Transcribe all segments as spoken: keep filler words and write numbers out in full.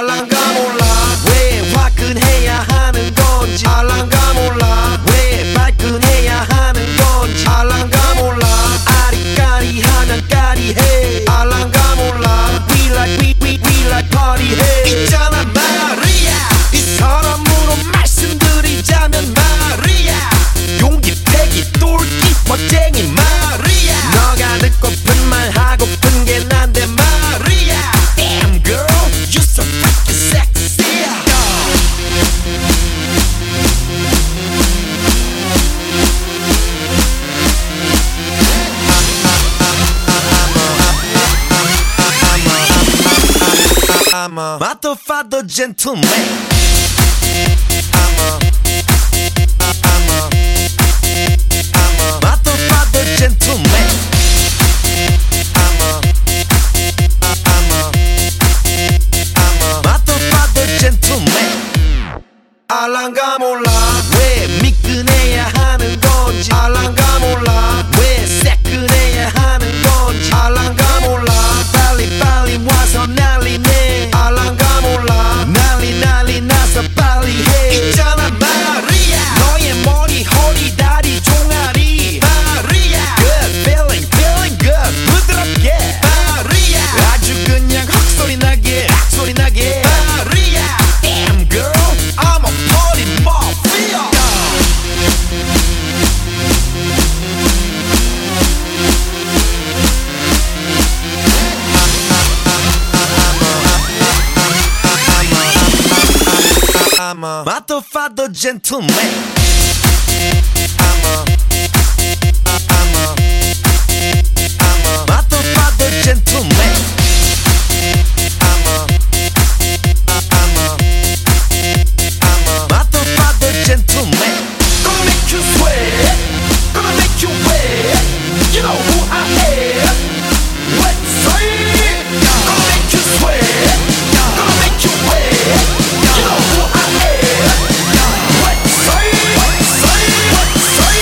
알란가 몰라 왜 화끈해야 하는 건지 알란가 몰라 왜 발끈해야 하는 건지 알란가 몰라 아리까리하면 까리해 알란가 몰라 We like we we we like party해 있잖아 마리아 이 사람으로 말씀드리자면 마리아 용기 패기 똘끼 멋쟁이 마리아 너가 듣고픈 말 하고픈 게 난데 마리아 Damn girl you so freaking sexy I'm a motherfucker gentleman I'm a I'm a I'm a motherfucker gentleman I'm a I'm a I'm a motherfucker gentleman 알란가 몰라 왜 미끈해야 하는 건지 알란가 몰라 왜 새끈해야 하는 건지 알란가 몰라 빨리 빨리 와서 난리네 알란가 몰라 난리 난리 나서 빨리 해 있잖아 마리아 너의 머리 허리 다리 종아리 마리아 Good feeling feeling good 부드럽게 마리아 아주 그냥 헉소리 나게 악소리 나게 마리아 Damn girl I'm a party mafia I'm a motherfucker gentleman I'm a I'm a I'm a motherfucker gentleman I'm a I'm a I'm a motherfucker gentleman Gonna make you sweat Gonna make you wet You know who I am Let's say Gonna make you sweat Gonna make you wet You know who I am Let's say Let's say Let's say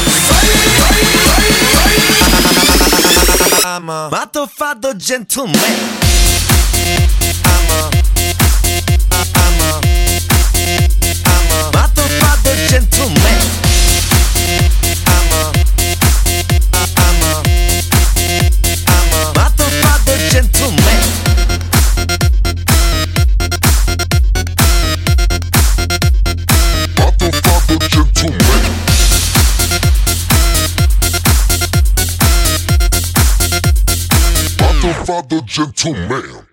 Let's say I'm a motherfucker gentleman I'm a I'm a I'm a motherfucker gentleman I'm a I'm a I'm a motherfucker gentleman Motherfucker gentleman Motherfucker gentleman